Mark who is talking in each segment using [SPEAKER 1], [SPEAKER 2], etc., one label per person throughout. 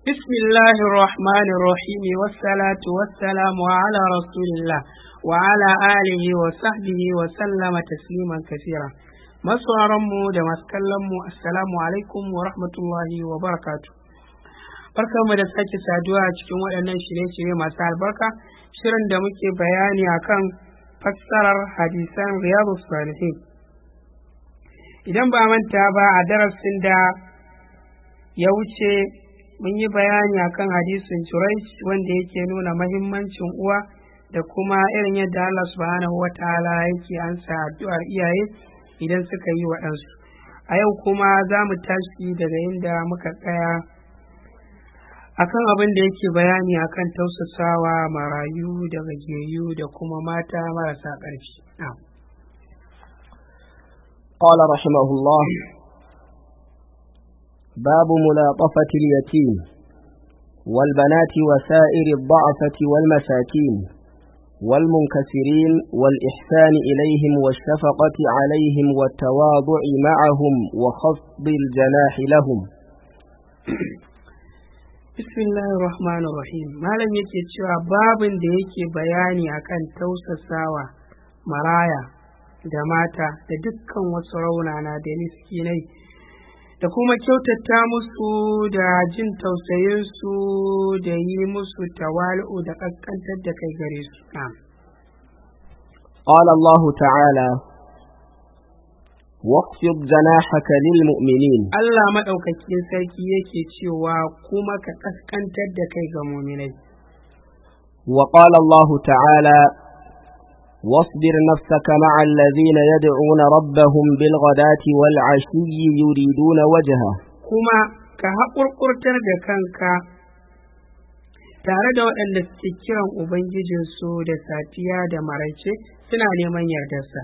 [SPEAKER 1] بسم الله الرحمن الرحيم والصلاة والسلام على رسول الله وعلى آله وصحبه وسلم تسليما كثيرا. masu da masu kallon mu assalamu alaikum wa rahmatullahi wa barakatuh. Barkanmu da sake saduwa a cikin waɗannan shirye-shirye masu albarka, shirin da muke bayani akan fassarar hadisan Riyadus Salihin. Idan ba manta ba, a darasin da ya wuce mun yi bayani akan hadisin Jurayj wanda yake nuna mahimmancin uwa da kuma irin yadda Allah subhanahu wa ta'ala yake ansa addu'ar iyaye idan suka yi waɗansu. A yau kuma za mu tashi daga inda muka tsaya akan abin da yake bayani akan tausasawa marayu da gajiyayyu da kuma mata marasa ƙarfi.
[SPEAKER 2] قال رحمه الله: باب ملاطفة اليتيم والبنات وسائر الضعفة والمساكين والمنكسرين والإحسان إليهم والشفقة عليهم والتواضع معهم وخفض الجناح لهم.
[SPEAKER 1] بسم الله الرحمن الرحيم. malam yake cewa babin da yake bayani akan tausasawa maraya da mata da dukkan wasu raunana da miskinai da kuma kyautata musu da jin tausayinsu da yi musu tawali'u da ƙasƙantar da kai gare su.
[SPEAKER 2] قال الله تعالى: واخفض جناحك للمؤمنين.
[SPEAKER 1] Allah maɗaukakin sarki yake cewa kuma ka ƙasƙantar da kai ga mu'minai.
[SPEAKER 2] وقال الله تعالى: واصبر نفسك مع الذين يدعون ربهم بالغداة والعشي يريدون وجهه.
[SPEAKER 1] kuma ka haƙurƙurtar da kanka tare da waɗanda suke kiran ubangijinsu da safiya da maraice suna neman yardarsa.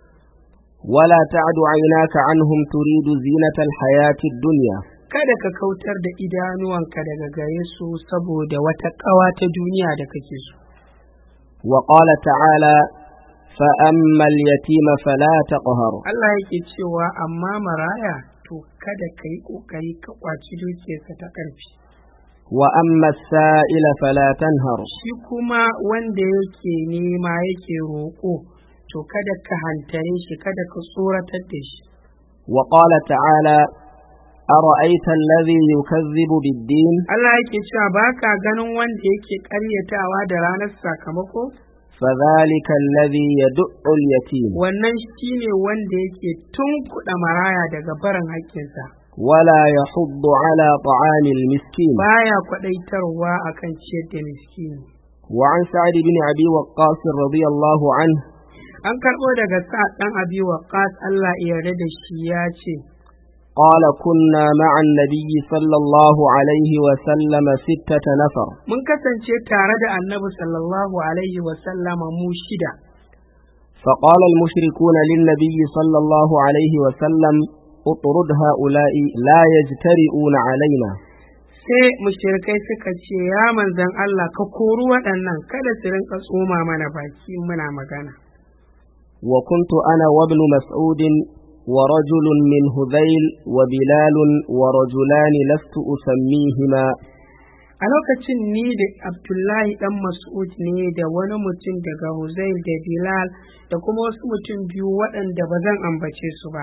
[SPEAKER 2] ولا تعد عيناك عنهم تريد زينة الحياة الدنيا.
[SPEAKER 1] kada ka kautar da idanuwanka daga gare su saboda wata ƙawa ta duniya da kake so.
[SPEAKER 2] وقال تعالى: فأما اليتيم فلا تقهر.
[SPEAKER 1] Allah yake cewa amma maraya to kada ka yi ƙoƙari ka ƙwaci dukiyarsa ta ƙarfi.
[SPEAKER 2] وأما السائل فلا تنهر.
[SPEAKER 1] Shi kuma wanda yake nema yake roƙo to kada ka hantare shi, kada ka tsoratar da shi.
[SPEAKER 2] وقال تعالى: أرأيت الذي يكذب بالدين.
[SPEAKER 1] Allah yake cewa baka ganin wanda yake ƙaryatawa da ranar sakamako?
[SPEAKER 2] فذلك الذي يدع اليتيم.
[SPEAKER 1] Wannan shine wanda yake tunkuɗa maraya daga barin haƙƙinsa.
[SPEAKER 2] ولا يحض على طعام المسكين.
[SPEAKER 1] Baya kwaɗaitarwa akan ciyar da miskini.
[SPEAKER 2] وعن سعد بن أبي وقاص رضي الله عنه.
[SPEAKER 1] An karɓo daga Sa'ad ɗan Abi Waqqas, Allah ya yarda da shi, ya ce:
[SPEAKER 2] قال: كنا مع النبي صلى الله عليه وسلم 6 نفر.
[SPEAKER 1] mun kasance tare da Annabi sallallahu alaihi wa sallama mu 6.
[SPEAKER 2] فقال المشركون للنبي صلى الله عليه وسلم: اطرد هؤلاء لا يجترئون علينا.
[SPEAKER 1] sai mushrikai suka ce, ya manzon Allah, ka kori waɗannan, kada su rinka tsoma mana baki muna magana.
[SPEAKER 2] وكنت أنا وابن مسعود ورجل من هذيل وبلال ورجلان لست أسميهما.
[SPEAKER 1] a lokacin ni da Abdullahi ɗan Mas'ud ne da wani mutum daga Huzail da Bilal da kuma wasu mutum biyu waɗanda ba zan ambace su ba.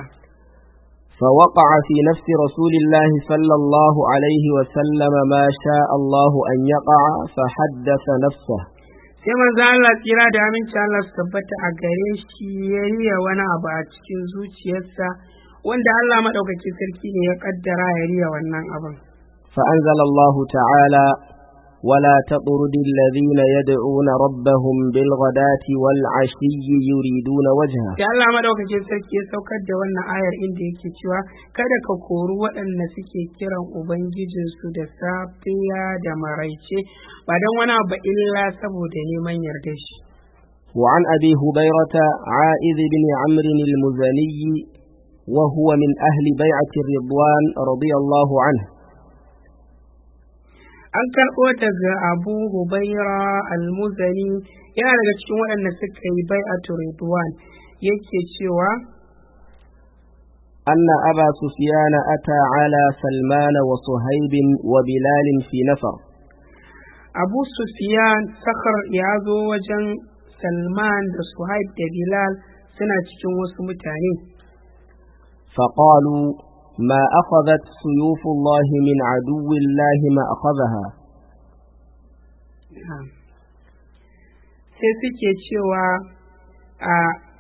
[SPEAKER 2] فوقع في نفس رسول الله صلى الله عليه وسلم ما شاء الله أن يقع فحدث نفسه.
[SPEAKER 1] sai manzo Allah tsira da aminci Allah su tabbata a gare shi ya riya wani abu a cikin zuciyarsa wanda Allah madaukakin sarki ne ya kaddara ya riya wannan abin.
[SPEAKER 2] فأنزل الله تعالى: ولا تطرد الذين يدعون ربهم بالغداة والعشي يريدون وجهه.
[SPEAKER 1] sai Allah madaukakin sarki ya saukar da wannan ayar inda yake cewa kada ka kori waɗanda suke kiran ubangijinsu da safiya da maraice ba don wani abu illa saboda neman yardar shi.
[SPEAKER 2] وعن أبي هبيرة عائذ بن عمرو المزني وهو من أهل بيعة الرضوان رضي الله عنه.
[SPEAKER 1] an karɓo daga Abu Hubaira al-Muzani, yana daga cikin waɗanda suka yi bai'atu Ridwan, yake cewa
[SPEAKER 2] أن أبا سفيان أتى على سلمان وصهيب وبلال في نفر.
[SPEAKER 1] Abu Sufyan Sakhar ya zo wajen Salman da Suhaib da Bilal suna cikin wasu mutane.
[SPEAKER 2] فقالوا ما أخذت سيوف الله من عدو الله ما أخذها.
[SPEAKER 1] Sai suke cewa a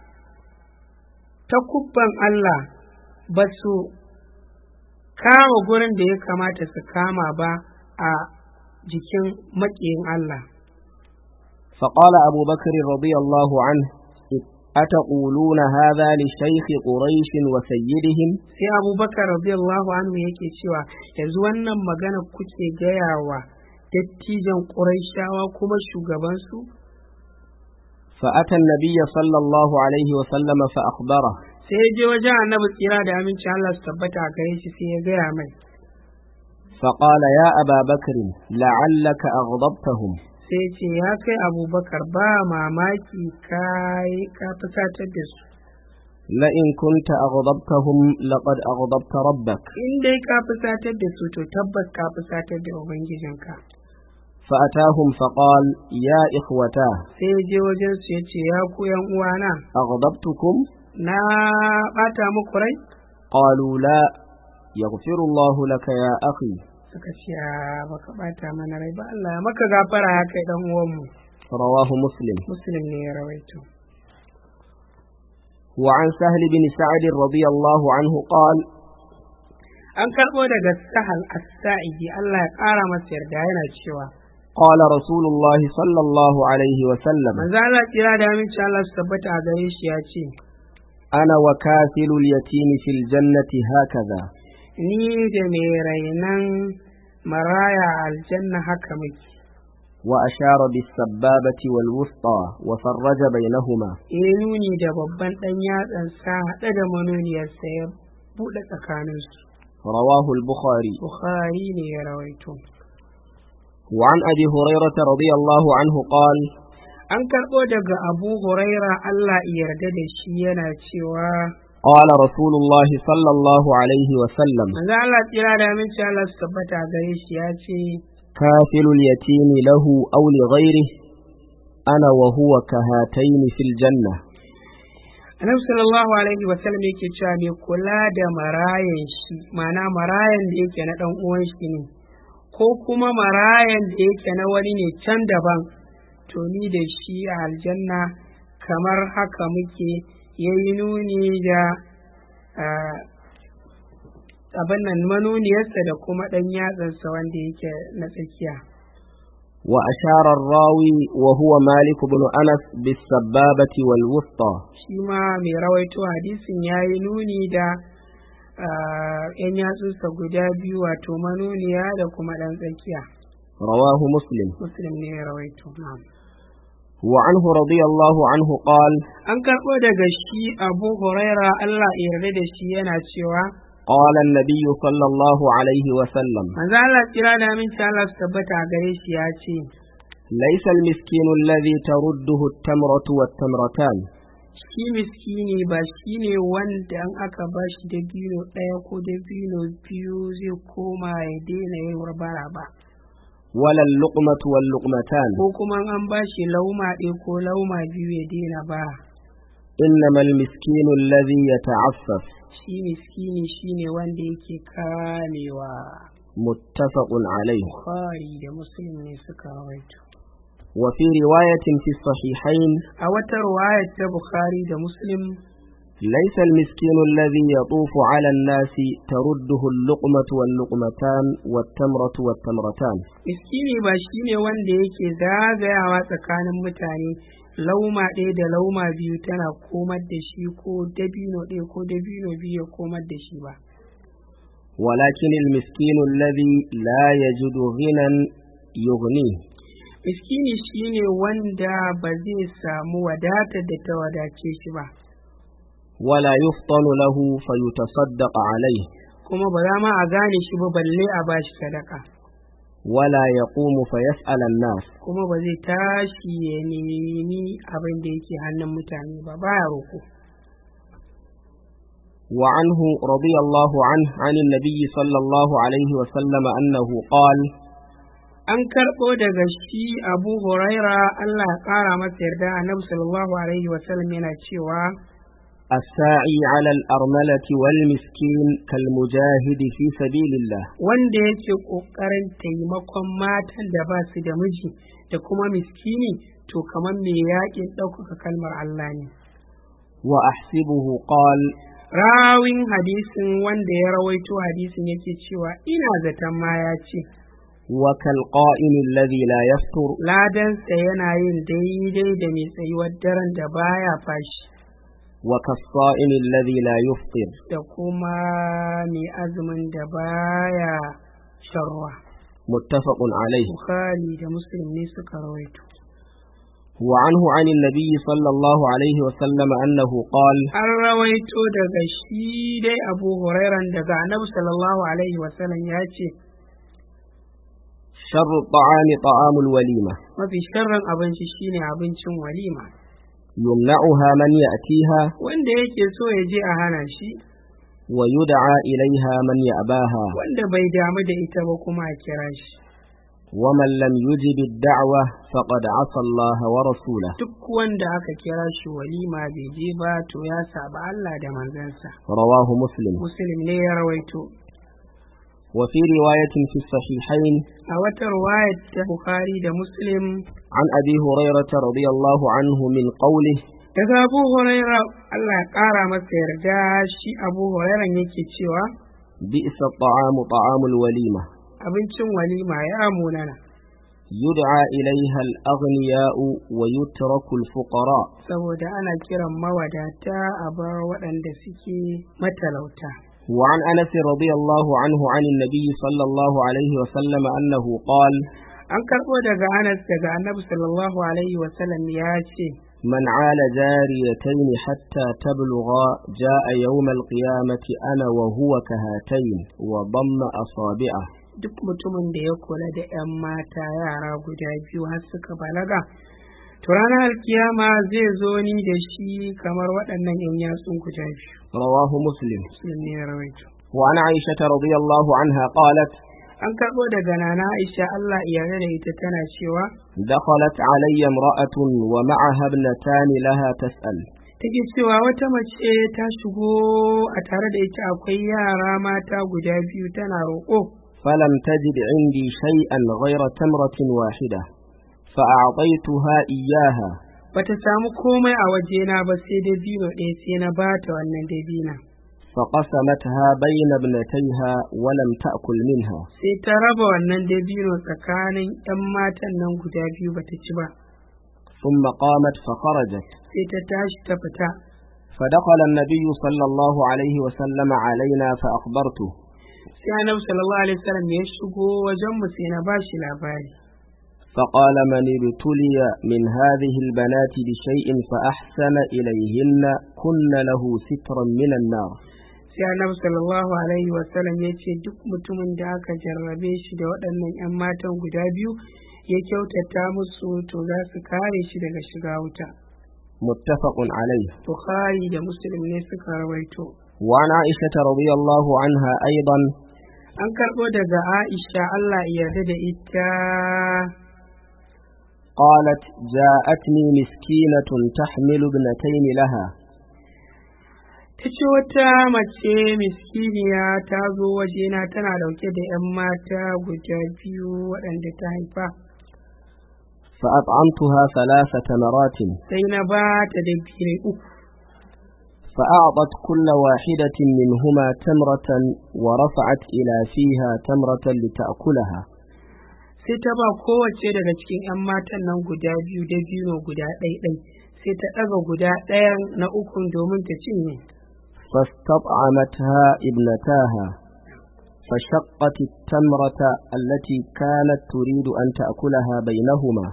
[SPEAKER 1] takubban Allah ba su kama gurin da ya kamata su kama ba a jikin maƙiyin Allah.
[SPEAKER 2] فقال أبو بكر رضي الله عنه أتقولون هذا لشيخ قريش وسيدهم.
[SPEAKER 1] sai Abu Bakar radiyallahu anhu yake cewa yanzu wannan magana kuke gayawa dattijan Qurayshawa kuma shugabansu.
[SPEAKER 2] فأتى النبي صلى الله عليه وسلم فأخبره.
[SPEAKER 1] sai ya je wajen annabi tsira da amincin Allah su tabbata a gare shi sai ya gaya mai.
[SPEAKER 2] فقال يا أبا بكر لعلك أغضبتهم.
[SPEAKER 1] sai ce ya kai Abubakar ba mamaki ka fusatar da su.
[SPEAKER 2] لئن كنت أغضبتهم لقد أغضبت ربك.
[SPEAKER 1] in dai ka fusatar da su to tabbas ka fusatar da ubangijinka.
[SPEAKER 2] فأتاهم فقال يا إخوتاه.
[SPEAKER 1] sai ya je wajen su ya ce ya ku yan uwana
[SPEAKER 2] أغضبتكم؟
[SPEAKER 1] na bata muku rai.
[SPEAKER 2] قالوا لا يغفر الله لك يا أخي.
[SPEAKER 1] suka ce baka bata mana rai ba, Allah ya maka gafara ya kai dan uwanmu.
[SPEAKER 2] رواه مسلم.
[SPEAKER 1] Muslim ne ya rawaito.
[SPEAKER 2] وعن سهل بن سعد رضي الله عنه قال
[SPEAKER 1] an karɓo daga Sahal as-Sa'idi Allah ya ƙara masa yarda yana cewa
[SPEAKER 2] قال رسول الله صلى الله عليه وسلم
[SPEAKER 1] manzo Allah kira da aminci Allah su tabbata a gare shi ya ce
[SPEAKER 2] أنا وكافل اليتيم في الجنة هكذا.
[SPEAKER 1] ni da mai rainan maraya aljanna haka muke.
[SPEAKER 2] وأشار بالسبابة والوسطى وفرج بينهما.
[SPEAKER 1] nuni da babban ɗan yatsansa haɗe da manuniyarsa ya buɗe tsakaninsu.
[SPEAKER 2] رواه البخاري.
[SPEAKER 1] Bukhari ne ya rawaito.
[SPEAKER 2] وعن أبي هريرة رضي الله عنه قال
[SPEAKER 1] an karɓo daga Abu Huraira Allah ya yarda da shi yana cewa
[SPEAKER 2] قال رسول الله صلى الله عليه وسلم
[SPEAKER 1] manzo Allah tsira da aminci Allah su tabbata gare shi ya ce
[SPEAKER 2] كافل اليتيم له أو لغيره أنا وهو كهاتين في الجنة.
[SPEAKER 1] Annabi sallallahu alaihi wa sallam yake cewa ne kula da marayan shi, ma'ana marayan da yake na dan uwan shi ne ko kuma marayan da yake na wani ne can daban, to ni da shi a aljanna kamar haka muke. Yayi nuni da abin nan manuniyarsa da kuma ɗan yatsansa wanda yake na tsakiya.
[SPEAKER 2] وأشار الراوي وهو مالك بن أنس بالسبابة والوسطى.
[SPEAKER 1] shi ma mai rawaito hadisin ya yi nuni da ‘yan yatsunsa guda biyu wato manuniya da kuma ɗan tsakiya.
[SPEAKER 2] رواه مسلم.
[SPEAKER 1] Muslim ne ya rawaito.
[SPEAKER 2] وعنه رضي الله عنه قال
[SPEAKER 1] an karɓo daga shi Abu Huraira Allah ya yarda da shi yana cewa
[SPEAKER 2] قال النبي صلى الله عليه وسلم
[SPEAKER 1] manzo Allah tsira da aminci Allah su tabbata a gare shi ya ce
[SPEAKER 2] ليس المسكين الذي ترده التمرة والتمرتان.
[SPEAKER 1] shi miskini ba shi ne wanda an aka ba shi dabino ɗaya ko dabino biyu zai koma ya daina yin bara ba,
[SPEAKER 2] ولا اللقمة واللقمتان.
[SPEAKER 1] ko kuma an ba shi lauma ɗaya ko lauma biyu ya daina ba.
[SPEAKER 2] إنما المسكين الذي يتعفف.
[SPEAKER 1] shi miskini shi ne wanda yake kamewa.
[SPEAKER 2] متفق عليه.
[SPEAKER 1] Bukhari da Muslim ne suka rawaito.
[SPEAKER 2] وفي رواية في الصحيحين
[SPEAKER 1] a wata riwaya ta Bukhari da Muslim
[SPEAKER 2] ليس المسكين الذي يطوف على الناس ترده اللقمة واللقمتان والتمرة والتمرتان.
[SPEAKER 1] miskini ba shi ne wanda yake zagayawa tsakanin mutane lauma ɗaya da lauma biyu tana komar da shi ko dabino ɗaya ko dabino biyu ya komar da shi ba.
[SPEAKER 2] ولكن المسكين الذي لا يجد غنى يغنيه.
[SPEAKER 1] miskini shi ne wanda ba zai samu wadatar da ta wadace shi ba,
[SPEAKER 2] ولا يفطن له فيتصدق عليه.
[SPEAKER 1] kuma ba za ma a gane shi ba balle a ba shi sadaka,
[SPEAKER 2] ولا يقوم فيسأل الناس.
[SPEAKER 1] kuma ba zai tashi ya nemi abin da yake hannun mutane ba, baya roƙo.
[SPEAKER 2] وعنه رضي الله عنه عن النبي صلى الله عليه وسلم أنه قال
[SPEAKER 1] an karɓo daga shi Abu Huraira Allah ya ƙara masa yarda Annabi sallallahu alaihi wasallam yana cewa
[SPEAKER 2] الساعي على الأرملة والمسكين كالمجاهد في سبيل الله
[SPEAKER 1] wanda yake ƙoƙarin taimakon matan da ba su da miji da kuma miskini to kamar mai yaƙin ɗaukaka kalmar Allah ne.
[SPEAKER 2] وأحسبه قال
[SPEAKER 1] Rawin hadisin wanda ya rawaito hadisin yake cewa ina zaton ma ya ce
[SPEAKER 2] وكالقائم الذي لا يفطر
[SPEAKER 1] ladansa yana yin daidai da mai tsayuwar daren da baya fashi
[SPEAKER 2] وكالصائم الذي لا يفطر
[SPEAKER 1] da kuma mai azumin da baya sharwa.
[SPEAKER 2] متفق عليه.
[SPEAKER 1] Bukhari da Muslim ne suka rawaito.
[SPEAKER 2] وعنه عن النبي صلى الله عليه وسلم أنه قال
[SPEAKER 1] An rawaito daga shi dai Abu Hurairan daga Annabi sallallahu alaihi wasallam ya ce
[SPEAKER 2] شر الطعام طعام الوليمة
[SPEAKER 1] mafi sharrin abinci shine abincin walima
[SPEAKER 2] يمنعها من يأتيها
[SPEAKER 1] wanda yake so ya je a hana shi
[SPEAKER 2] ويدعى إليها من يأباها
[SPEAKER 1] wanda bai damu da ita ba kuma a kira shi.
[SPEAKER 2] ومن لم يجب الدعوة فقد عصى الله ورسوله.
[SPEAKER 1] Duk wanda aka kira shi walima bai je ba to ya saba Allah da manzansa.
[SPEAKER 2] رواه مسلم.
[SPEAKER 1] Muslim ne ya rawaito.
[SPEAKER 2] وفي رواية في الصحيحين
[SPEAKER 1] A wata riwayar ta Bukhari da Muslim
[SPEAKER 2] عن أبي هريرة رضي الله عنه من قوله
[SPEAKER 1] daga Abu Huraira Allah ya ƙara masa yarda shi Abu Hurairan yake cewa
[SPEAKER 2] بئس الطعام طعام الوليمة
[SPEAKER 1] abincin walima ya munana
[SPEAKER 2] يدعى إليها الأغنياء ويترك الفقراء.
[SPEAKER 1] saboda ana kiran mawadata a bar waɗanda suke matalauta.
[SPEAKER 2] وعن أنس رضي الله عنه عن النبي صلى الله عليه وسلم أنه قال
[SPEAKER 1] An karɓo daga Anas daga Annabi sallallahu alaihi wasallam ya ce
[SPEAKER 2] من عال جاريتين حتى تبلغا جاء يوم القيامة أنا وهو كهاتين وضم أصابعه.
[SPEAKER 1] duk mutumin da ya kula da 'yan mata yara guda biyu har suka balaga to ranar alkiyama zai zo ni da shi kamar waɗannan 'yan yatsun guda biyu.
[SPEAKER 2] رواه مسلم.
[SPEAKER 1] Muslim ne ya rawaito.
[SPEAKER 2] وعن عائشة رضي الله عنها قالت
[SPEAKER 1] An karɓo daga Nana Aisha Allah ya yarda da ita tana cewa
[SPEAKER 2] دخلت علي امرأة ومعها ابنتان لها تسأل
[SPEAKER 1] take cewa wata mace ta shigo a tare da ita akwai yara mata guda biyu tana roƙo
[SPEAKER 2] فلم تجد عندي شيئا غير تمرة واحدة فأعطيتها إياها
[SPEAKER 1] bata samu komai a wajena ba sai dabino ɗaya sai na bata wannan dabina
[SPEAKER 2] فقسمتها بين ابنتيها ولم تأكل منها
[SPEAKER 1] sai ta raba wannan dabino tsakanin 'yan matan nan guda biyu bata ci ba
[SPEAKER 2] ثم قامت فخرجت
[SPEAKER 1] sai ta tashi ta fita
[SPEAKER 2] فدخل النبي صلى الله عليه وسلم علينا فأخبرته
[SPEAKER 1] sai Annabi sallallahu alaihi wasallam ya shigo wajen mu sai na bashi labari
[SPEAKER 2] فقال من ابتلي من هذه البنات بشيء فأحسن إليهن كن له سترا من النار.
[SPEAKER 1] sai Annabi sallallahu alaihi wasallam ya ce duk mutumin da aka jarrabe shi da waɗannan 'yan matan guda biyu ya kyautata musu to za su kare shi daga shiga wuta.
[SPEAKER 2] متفق عليه.
[SPEAKER 1] Bukhari da Muslim ne suka rawaito.
[SPEAKER 2] وعن عائشة رضي الله عنها أيضا
[SPEAKER 1] An karɓo daga Aisha Allah ya yarda da ita
[SPEAKER 2] قالت جاءتني مسكينة تحمل ابنتين لها
[SPEAKER 1] ta ce wata mace miskiniya ta zo wajena tana dauke da 'yan mata guda biyu waɗanda ta haifa
[SPEAKER 2] فأطعمتها 3 تمرات
[SPEAKER 1] sai na ba ta da biyu uku
[SPEAKER 2] فأعطت كل واحدة منهما تمرة ورفعت إلى فيها تمرة لتأكلها
[SPEAKER 1] sai ta ba kowace daga cikin 'yan matan nan guda biyu da biyu guda ɗaiɗai sai ta ɗaga guda ɗayan na ukun domin ta cinye
[SPEAKER 2] فاستطعمتها ابنتاها فشقت التمرة التي كانت تريد أن تأكلها بينهما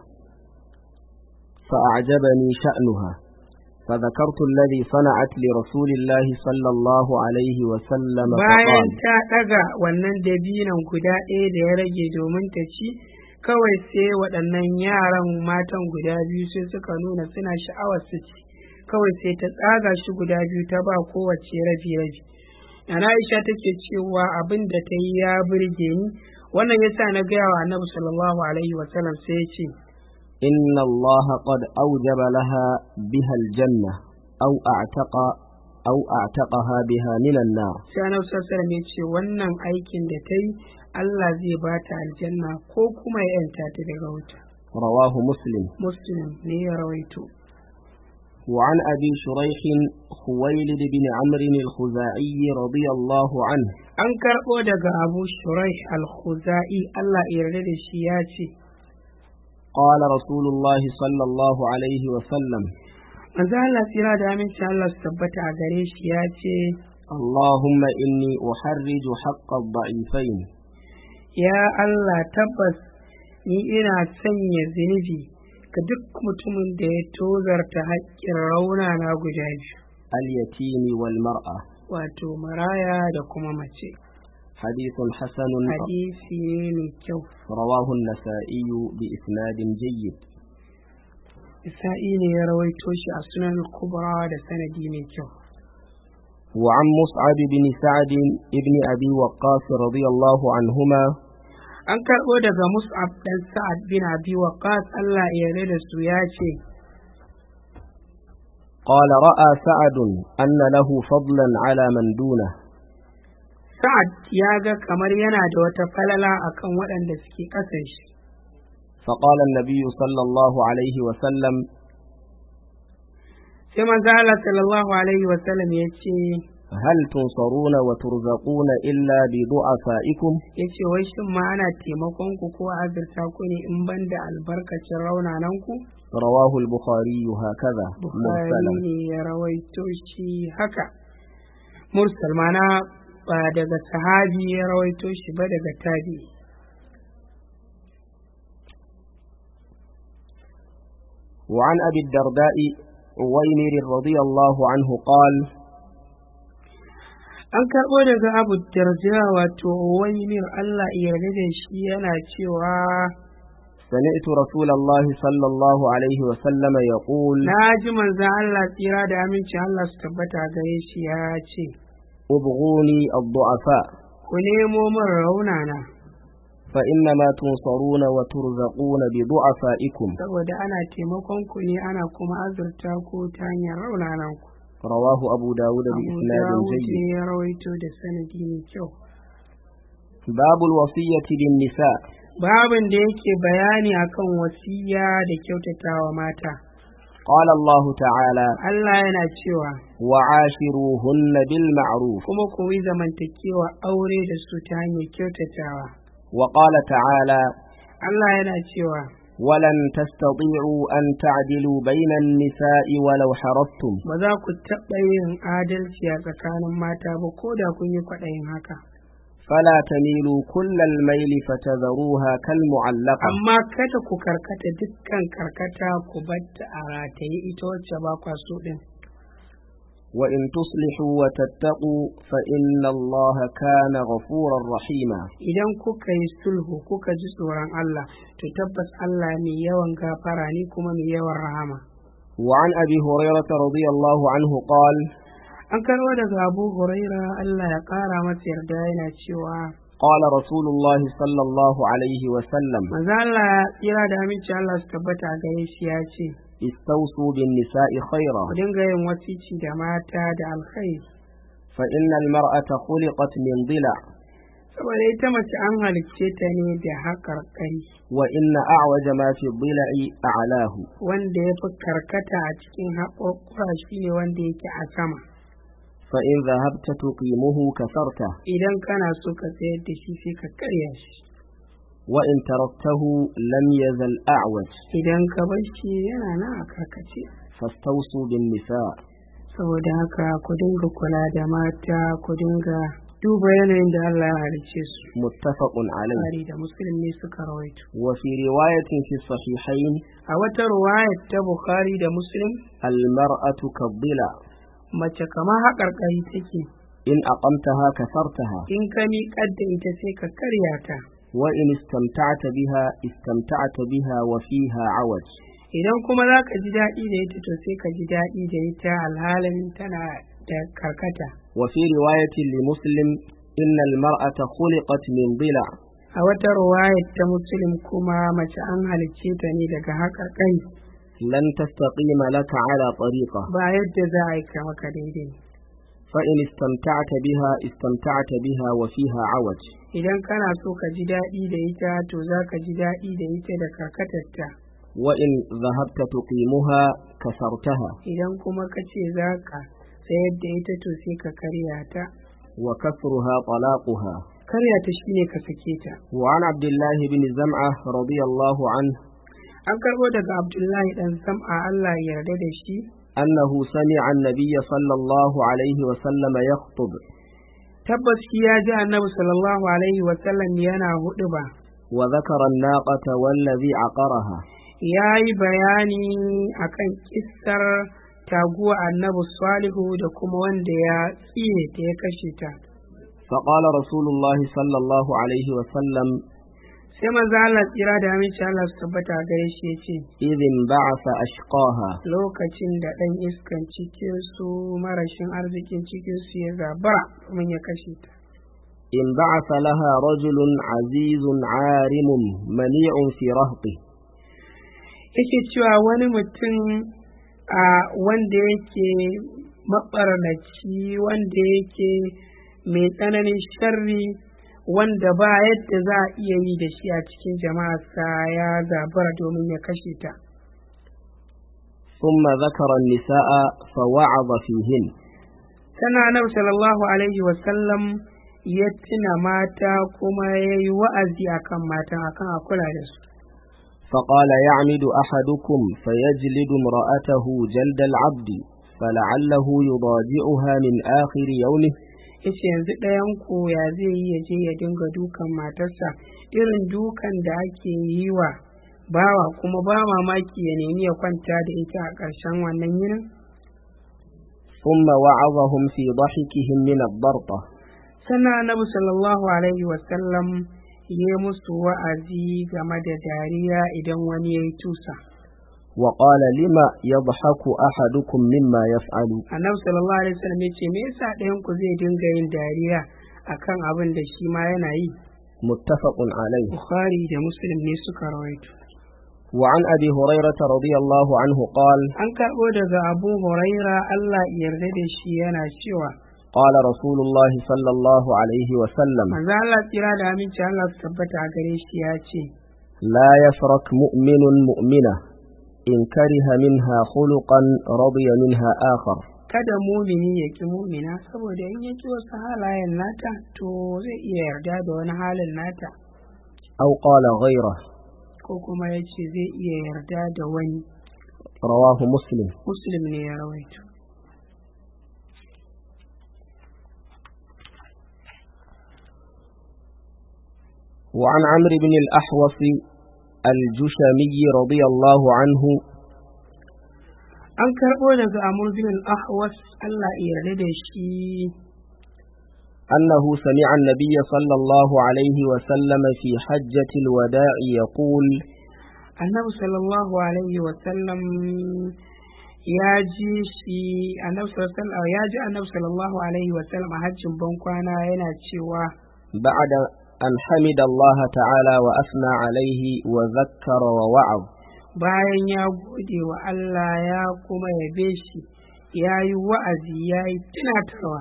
[SPEAKER 2] فأعجبني شأنها فذكرت الذي صنعت لرسول الله صلى الله عليه وسلم
[SPEAKER 1] bayan
[SPEAKER 2] فقال
[SPEAKER 1] ta ɗaga wannan dabinon guda ɗaya da ya rage domin ta ci kawai sai waɗannan yaran matan guda biyu sai suka nuna suna sha'awar su ci kawai sai ta tsaga shi guda biyu ta ba kowace rabi. Nana Aisha take cewa abin da ta yi ya burge ni, wannan yasa na gaya wa Annabi sallallahu alaihi wa sallam sai ya ce
[SPEAKER 2] إن الله قد أوجب لها بها الجنة أو أعتقها بها من النار.
[SPEAKER 1] sai Annabi sallallahu alaihi wa sallam ya ce wannan aikin da ta yi Allah zai ba ta aljanna ko kuma ya yanta ta daga wuta.
[SPEAKER 2] رواه مسلم.
[SPEAKER 1] Muslim ne ya rawaito.
[SPEAKER 2] وعن أبي شريح خويلد بن عمرو الخزاعي رضي الله عنه
[SPEAKER 1] An karɓo daga Abu Shuraih al-Khuzai Allah ya yarda da shi ya ce
[SPEAKER 2] قال رسول الله صلى الله عليه وسلم
[SPEAKER 1] manzo Allah tsira da aminci Allah su tabbata a gare shi ya ce
[SPEAKER 2] اللهم إني أحرج حق الضعيفين.
[SPEAKER 1] ya Allah tabbas ni ina sanya zunubi ga duk mutumin da ya tozarta haƙƙin raunana guda biyu,
[SPEAKER 2] اليتيم والمرأة.
[SPEAKER 1] wato maraya da kuma mace.
[SPEAKER 2] حديث حسن
[SPEAKER 1] Hadisi ne mai kyau.
[SPEAKER 2] رواه النسائي بإسناد جيد.
[SPEAKER 1] Isa'i ne ya rawaito shi a Sunan Kubra da sanadi mai kyau.
[SPEAKER 2] وعن مصعب بن سعد ابن أبي وقاص رضي الله عنهما
[SPEAKER 1] An karɓo daga Mus'ab ɗan Sa'ad bin Abi Waqqas Allah ya yarda da su ya ce
[SPEAKER 2] قال رأى سعد أن له فضلا على من دونه.
[SPEAKER 1] Sa'ad ya ga kamar yana da wata falala akan waɗanda suke ƙasan shi.
[SPEAKER 2] فقال النبي صلى الله عليه وسلم
[SPEAKER 1] Sai manzo Allah sallallahu alaihi wa sallam ya ce
[SPEAKER 2] هل تنصرون وترزقون إلا بضعفائكم.
[SPEAKER 1] ya ce wai shin ma ana taimakon ku ko azurta ku ne in ban da albarkacin raunanan ku?
[SPEAKER 2] رواه البخاري هكذا
[SPEAKER 1] Bukhari
[SPEAKER 2] مرسلا.
[SPEAKER 1] ne ya rawaito shi haka. Mursal mana ba daga sahabi ya rawaito shi ba daga tabi.
[SPEAKER 2] وعن أبي الدرداء عويمر رضي الله عنه قال
[SPEAKER 1] An karɓo daga Abu Darda wato Uwaymir Allah ya yarda da shi yana cewa
[SPEAKER 2] سمعت رسول الله صلى الله عليه وسلم يقول
[SPEAKER 1] na ji manzon Allah tsira da aminci Allah su tabbata gare shi ya ce
[SPEAKER 2] ابغوني الضعفاء
[SPEAKER 1] ku nemo min raunana
[SPEAKER 2] فإنما تنصرون وترزقون بضعفائكم.
[SPEAKER 1] saboda ana taimakon ku ne ana kuma azurta ku ta hanyar raunanan ku.
[SPEAKER 2] رواه أبو داود
[SPEAKER 1] Abu
[SPEAKER 2] بإسناد
[SPEAKER 1] Dawud
[SPEAKER 2] جيد.
[SPEAKER 1] ne ya rawaito da sanadi mai kyau.
[SPEAKER 2] باب الوصية بالنساء.
[SPEAKER 1] Babin da yake bayani akan wasiya da kyautatawa mata.
[SPEAKER 2] قال الله تعالى
[SPEAKER 1] Allah yana cewa
[SPEAKER 2] وعاشروهن بالمعروف.
[SPEAKER 1] kuma ku yi zamantakewa aure da su ta hanyar kyautatawa.
[SPEAKER 2] وقال تعالى
[SPEAKER 1] Allah yana cewa
[SPEAKER 2] ولن تستطيعوا أن تعدلوا بين النساء ولو حرصتم.
[SPEAKER 1] ba za ku taɓa yin adalci a tsakanin mata ba ko da kun yi kwaɗayin haka.
[SPEAKER 2] فلا تميلوا كل الميل فتذروها كالمعلقة.
[SPEAKER 1] Amma kada ku karkata dukkan karkata ku batta a rataye ita wacce ba kwa so ɗin.
[SPEAKER 2] وإن تصلحوا وتتقوا فإن الله كان غفورا رحيما.
[SPEAKER 1] Idan kuka yi sulhu kuka ji tsoron Allah to tabbas Allah mai yawan gafara ne kuma mai yawan rahama.
[SPEAKER 2] وعن أبي هريرة رضي الله عنه قال
[SPEAKER 1] An karɓo daga Abu Huraira Allah ya ƙara masa yarda yana cewa
[SPEAKER 2] قال رسول الله صلى الله عليه وسلم
[SPEAKER 1] manzo Allah ya tsira da aminci Allah su tabbata a gare shi ya ce
[SPEAKER 2] استوصوا بالنساء خيرا
[SPEAKER 1] ku dinga yin wasici da mata da alkhairi
[SPEAKER 2] فإن المرأة خلقت من ضلع
[SPEAKER 1] saboda ita mace an halicce ta ne da haƙarƙari
[SPEAKER 2] وإن أعوج ما في الضلع أعلاه.
[SPEAKER 1] wanda ya fi karkata a cikin haƙorƙura shi ne wanda yake a sama.
[SPEAKER 2] فإن ذهبت تقيمه كسرته
[SPEAKER 1] Idan kana so ka tsayar da shi sai ka karya shi.
[SPEAKER 2] وإن تركته لم يزل أعوج.
[SPEAKER 1] Idan ka bar shi yana nan a karkace.
[SPEAKER 2] فاستوصوا بالنساء.
[SPEAKER 1] Saboda haka ku dinga kula da mata ku dinga duba yanayin da Allah ya halicce su.
[SPEAKER 2] متفق عليه.
[SPEAKER 1] Bukhari da Muslim ne suka rawaito.
[SPEAKER 2] وفي رواية في الصحيحين
[SPEAKER 1] A wata ruwayar ta Bukhari da Muslim
[SPEAKER 2] المرأة كالضلع
[SPEAKER 1] mace kamar haƙarƙari take.
[SPEAKER 2] إن أقمتها كسرتها
[SPEAKER 1] In ka miƙar da ita sai ka karya ta.
[SPEAKER 2] وإن استمتعت بها استمتعت بها وفيها عوج.
[SPEAKER 1] idan kuma za ka ji daɗi da ita to sai ka ji daɗi da ita alhalin tana da karkata.
[SPEAKER 2] وفي رواية لمسلم إن المرأة خلقت من ضلع.
[SPEAKER 1] A wata ruwayar ta Muslim kuma mace an halicce ta ne daga haƙarƙari.
[SPEAKER 2] لن تستقيم لك على طريقة.
[SPEAKER 1] Ba yadda za a yi ka maka daidai.
[SPEAKER 2] فإن استمتعت بها استمتعت بها وفيها عوج.
[SPEAKER 1] Idan kana so ka ji daɗi da ita to za ka ji daɗi da ita da karkatarta.
[SPEAKER 2] وإن ذهبت تقيمها كسرتها.
[SPEAKER 1] Idan kuma ka ce za ka sayar da ita to sai ka karya ta.
[SPEAKER 2] وكسرها طلاقها.
[SPEAKER 1] Karya ta shine ka sake ta.
[SPEAKER 2] وعن عبد الله بن زمعة رضي الله عنه
[SPEAKER 1] An karɓo daga Abdullahi ɗan Zam'a Allah ya yarda da shi.
[SPEAKER 2] أنه سمع النبي صلى الله عليه وسلم يخطب.
[SPEAKER 1] Tabbas shi ya ji Annabi sallallahu alaihi wa sallam yana huɗuba.
[SPEAKER 2] وذكر الناقة والذي عقرها.
[SPEAKER 1] Ya yi bayani akan kissar taguwa Annabi Salihu da kuma wanda ya tsire ta ya kashe ta.
[SPEAKER 2] فقال رسول الله صلى الله عليه وسلم
[SPEAKER 1] sai manzo Allah tsira da aminci Allah su tabbata gare shi yace
[SPEAKER 2] إذ انبعث أشقاها.
[SPEAKER 1] lokacin da ɗan iskan cikin su marashin arzikin cikin su ya zabara domin ya kashe ta.
[SPEAKER 2] انبعث لها رجل عزيز عارم منيع في رهطه.
[SPEAKER 1] Yake cewa wani mutum wanda yake maɓarnaci wanda yake mai tsananin sharri wanda ba yadda za a iya yi da shi a cikin jama'arsa ya zabura domin ya kashe ta.
[SPEAKER 2] ثم ذكر النساء فوعظ فيهن.
[SPEAKER 1] Sana Annabi sallallahu alaihi wa sallam ya tuna mata kuma ya yi wa'azi akan matan akan a kula da su.
[SPEAKER 2] فقال يعمد أحدكم فيجلد امرأته جلد العبد فلعله يضاجعها من آخر يومه.
[SPEAKER 1] Yace yanzu ɗayan ku ya zai yi ya je ya dinga dukan matarsa irin dukan da ake yi wa bawa kuma ba mamaki ya nemi ya kwanta da ita a ƙarshen wannan yinin.
[SPEAKER 2] ثم وعظهم في ضحكهم من الضرطة.
[SPEAKER 1] Sannan Annabi sallallahu alaihi wa sallam ya musu wa'azi game da dariya idan wani ya yi tusa.
[SPEAKER 2] وقال لما يضحك أحدكم مما يفعل.
[SPEAKER 1] Annabi sallallahu alaihi wa sallam ya ce me yasa ɗayan ku zai dinga yin dariya akan abin da shi ma yana yi.
[SPEAKER 2] متفق عليه.
[SPEAKER 1] Bukhari da Muslim ne suka rawaito.
[SPEAKER 2] وعن أبي هريرة رضي الله عنه قال
[SPEAKER 1] An karɓo daga Abu Huraira Allah ya yarda da shi yana cewa
[SPEAKER 2] قال رسول الله صلى الله عليه وسلم
[SPEAKER 1] manzo Allah tsira da aminci Allah su tabbata a gare shi ya ce
[SPEAKER 2] لا يفرك مؤمن مؤمنة إن كره منها خلقا رضي منها آخر.
[SPEAKER 1] kada mumini ya ki mumina saboda in ya ki wasu halayen nata to zai iya yarda da wani halin nata
[SPEAKER 2] أو قال غيره.
[SPEAKER 1] ko kuma ya ce zai iya yarda da wani.
[SPEAKER 2] رواه مسلم.
[SPEAKER 1] Muslim ne ya rawaito.
[SPEAKER 2] وعن عمرو بن الأحوص الجشمي رضي الله عنه
[SPEAKER 1] An karɓo daga Amr bin al-Ahwas Allah ya yarda da shi
[SPEAKER 2] أنه سمع النبي صلى الله عليه وسلم في حجة الوداع يقول
[SPEAKER 1] Annabi sallallahu alaihi wa sallam ya ji Annabi sallallahu alaihi wa sallam a hajjin bankwana yana cewa
[SPEAKER 2] بعد أن حمد الله تعالى وأثنى عليه وذكر ووعظ.
[SPEAKER 1] bayan ya gode wa Allah ya kuma yabe shi ya yi wa'azi ya yi tunatarwa.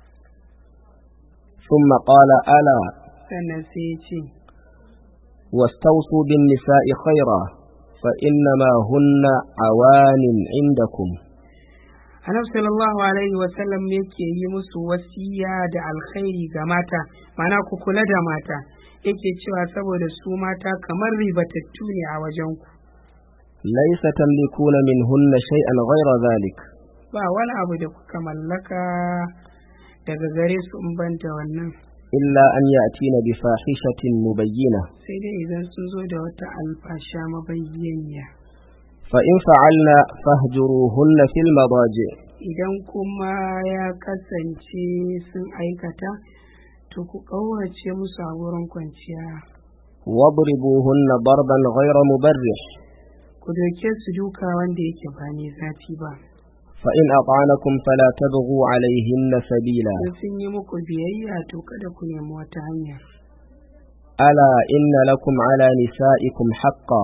[SPEAKER 2] ثم قال ألا
[SPEAKER 1] sannan sai ya ce
[SPEAKER 2] واستوصوا بالنساء خيرا فإنما هن عوان عندكم.
[SPEAKER 1] Annabi sallallahu alaihi wa sallam yake yi musu wasiya da alkhairi ga mata, mana ku kula da mata, yake cewa saboda su mata kamar ribatattu ne a wajen ku.
[SPEAKER 2] ليس تملكون منهن شيئا غير ذلك.
[SPEAKER 1] Ba wani abu da kuka mallaka daga gare su in banta wannan.
[SPEAKER 2] إلا أن يأتين بفاحشة مبينة.
[SPEAKER 1] Sai dai idan sun zo da wata alfasha mabayyaniya.
[SPEAKER 2] فإن فعلنا فاهجروهن في المضاجع.
[SPEAKER 1] Idan kuma ya kasance sun aikata, to ku ƙaurace musu a wurin kwanciya.
[SPEAKER 2] واضربوهن ضربا غير مبرح.
[SPEAKER 1] ku doke su duka wanda yake ba ne zafi ba.
[SPEAKER 2] فإن أطعنكم فلا تبغوا عليهن سبيلا
[SPEAKER 1] In sun yi muku biyayya to kada ku nemi wata hanya.
[SPEAKER 2] ألا إن لكم على نسائكم حقا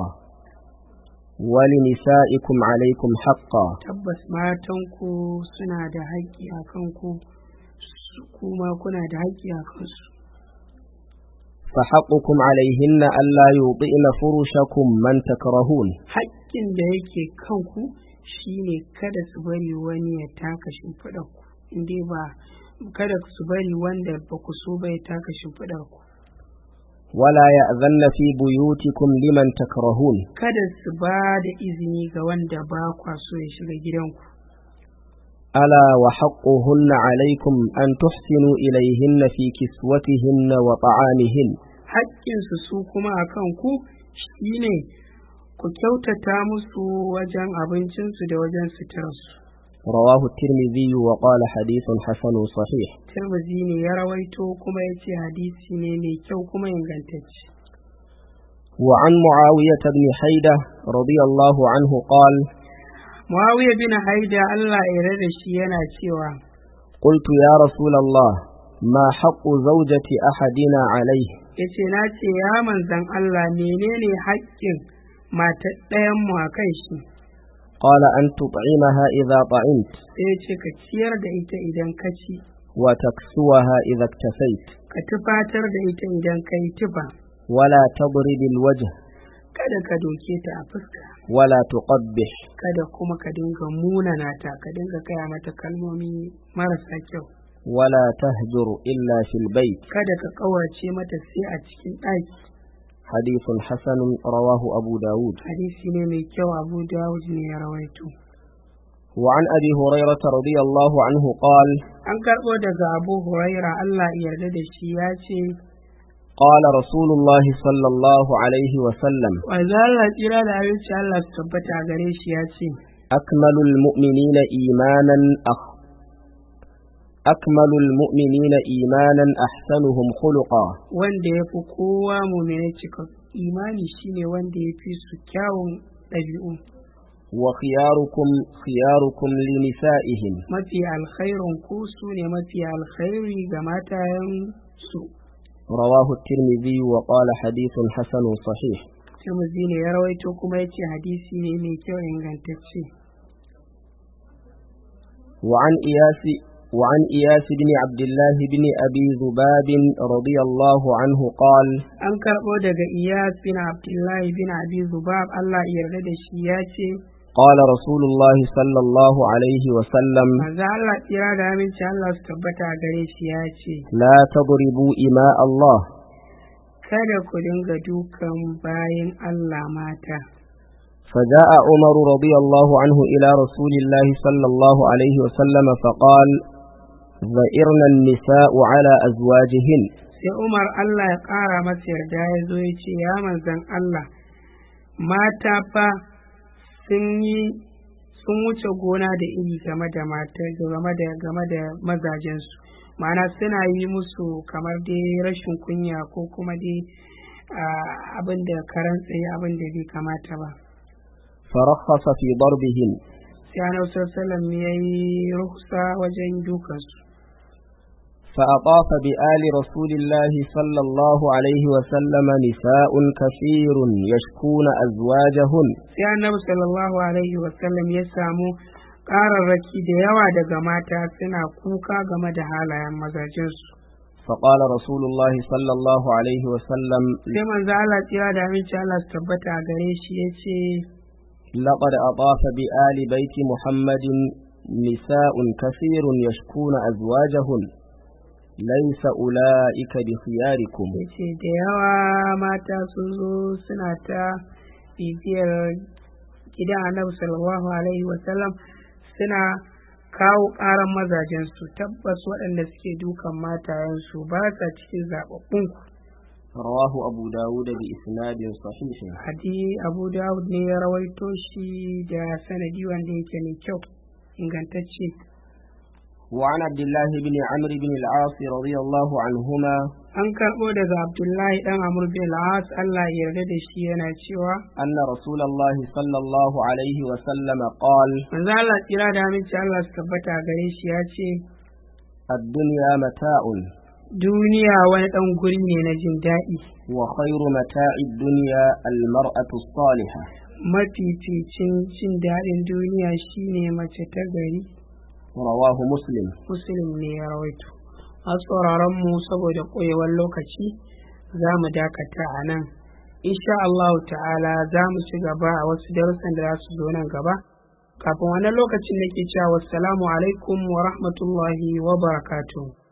[SPEAKER 2] ولنسائكم عليكم حقا
[SPEAKER 1] Tabbas matanku suna da haƙƙi a kanku, kuma kuna da haƙƙi a kansu.
[SPEAKER 2] فحقكم عليهن ألا يوطئن فرشكم من تكرهون
[SPEAKER 1] Haƙƙin da yake kanku shine kada su bari wani ya taka shimfiɗarku, inda ba kada su bari wanda ba ku so ba ya taka shimfiɗarku.
[SPEAKER 2] ولا يأذن في بيوتكم لمن تكرهون
[SPEAKER 1] Kada su ba da izini ga wanda ba kwa so ya shiga gidanku.
[SPEAKER 2] ألا وحقهن عليكم أن تحسنوا إليهن في كسوتهن وطعامهن
[SPEAKER 1] Haƙƙinsu su kuma a kanku shine ku kyautata musu wajen abincinsu da wajen suturarsu.
[SPEAKER 2] رواه الترمذي وقال حديث حسن صحيح
[SPEAKER 1] Tirmidhi ne ya rawaito kuma ya ce hadisi ne mai kyau kuma ingantacce.
[SPEAKER 2] وعن معاوية بن حيدة رضي الله عنه قال
[SPEAKER 1] Muawiya bin Haida Allah ya yarda shi yana cewa
[SPEAKER 2] قلت يا رسول الله ما حق زوجة أحدنا عليه
[SPEAKER 1] yace na ce ya manzon Allah menene haƙƙin matar ɗayan mu a kai shi.
[SPEAKER 2] قال أن تطعمها إذا طعمت
[SPEAKER 1] Sai ya ce ka ciyar da ita idan ka ci,
[SPEAKER 2] وتكسوها إذا اكتسيت
[SPEAKER 1] ka tufatar da ita idan ka yi tufa,
[SPEAKER 2] ولا تضرب الوجه
[SPEAKER 1] kada ka doke ta a fuska,
[SPEAKER 2] ولا تقبح
[SPEAKER 1] kada kuma ka dinga munana ta, ka dinga kaya mata kalmomi marasa kyau,
[SPEAKER 2] ولا تهجر إلا في البيت
[SPEAKER 1] kada ka ƙaurace mata sai a cikin ɗaki.
[SPEAKER 2] حديث حسن رواه أبو داود
[SPEAKER 1] Hadisi ne mai kyau, Abu Dawud ne ya rawaito.
[SPEAKER 2] وعن أبي هريرة رضي الله عنه قال
[SPEAKER 1] An karɓo daga Abu Huraira Allah ya yarda da shi ya ce,
[SPEAKER 2] قال رسول الله صلى الله عليه وسلم
[SPEAKER 1] Wanzu Allah tsira da abinci Allah su tabbata a gare shi ya ce,
[SPEAKER 2] أكمل المؤمنين إيمانا أحسنهم خلقا
[SPEAKER 1] wanda ya fi kowa mumine cika imani shine wanda ya fi su kyawun ɗabi'u.
[SPEAKER 2] وخياركم خياركم لنسائهم
[SPEAKER 1] Mafi alkhairun ku su ne mafi alkhairi ga matayen su.
[SPEAKER 2] رواه الترمذي وقال حديث حسن صحيح
[SPEAKER 1] Tirmidhi ne ya rawaito kuma ya ce hadisi ne mai kyau ingantacce.
[SPEAKER 2] وعن إياس بن عبد الله بن أبي ذباب رضي الله عنه قال
[SPEAKER 1] An karɓo daga Iyas bin Abdullahi bin Abi Zubab Allah ya yarda da shi ya ce,
[SPEAKER 2] قال رسول الله صلى الله عليه وسلم
[SPEAKER 1] Manzo Allah tsira da aminci Allah su tabbata a gare shi ya ce,
[SPEAKER 2] لا تضربوا إماء الله
[SPEAKER 1] kada ku dinga dukan bayin Allah mata.
[SPEAKER 2] فجاء عمر رضي الله عنه إلى رسول الله صلى الله عليه وسلم فقال ذئرن النساء على أزواجهن
[SPEAKER 1] Sai Umar Allah ya ƙara masa yarda ya zo ya ce, ya manzon Allah, mata fa sun wuce gona da iri game da mazajensu, ma'ana suna yi musu kamar dai rashin kunya ko kuma dai abin da karan tsaye abin da bai kamata ba.
[SPEAKER 2] فرخص في ضربهن
[SPEAKER 1] Sai Annabi sallallahu alaihi wasallam ya yi rukhsa wajen dukansu.
[SPEAKER 2] فأطاف بآل رسول الله صلى الله عليه وسلم نساء كثير يشكون أزواجهن
[SPEAKER 1] Sai Annabi sallallahu alaihi wasallam ya samu ƙararraki da yawa daga mata suna kuka game da halayen mazajensu.
[SPEAKER 2] فقال رسول الله صلى الله عليه وسلم
[SPEAKER 1] Sai manzo Allah tsira da aminci Allah su tabbata a gare shi ya ce,
[SPEAKER 2] لقد أطاف بآل بيت محمد نساء كثير يشكون أزواجهن ليس أولئك بخياركم
[SPEAKER 1] yace da yawa mata sun zo suna ta bibiyar gidan Annabi sallallahu alaihi wasallam suna kawo ƙaran mazajensu, tabbas waɗanda suke dukan matayensu ba sa cikin zaɓaɓɓunku.
[SPEAKER 2] رواه أبو داود بإسناد صحيح
[SPEAKER 1] Abu Dawud ne ya rawaito shi da sanadi wanda yake mai kyau ingantacce.
[SPEAKER 2] وعن عبد الله بن عمرو بن العاص رضي الله عنهما
[SPEAKER 1] an karɓo daga Abdullahi ɗan Amr bin al-As Allah ya yarda da shi yana cewa
[SPEAKER 2] أن رسول الله صلى الله عليه وسلم قال
[SPEAKER 1] manzo Allah tsira da aminci Allah su tabbata gare shi ya ce
[SPEAKER 2] الدنيا متاع
[SPEAKER 1] duniya wani ɗan guri ne na jin daɗi
[SPEAKER 2] وخير متاع الدنيا المرأة الصالحة
[SPEAKER 1] mafificin jin daɗin duniya shine mace ta gari.
[SPEAKER 2] رواه مسلم.
[SPEAKER 1] Muslim ne ya rawaito. A sauraron mu saboda ƙoyewar lokaci za mu dakata a nan. Insha Allah ta'ala za mu ci gaba a wasu darussan da za su zo nan gaba. Kafin wannan lokacin nake cewa wassalamu alaikum wa rahmatullahi wa barakatuh.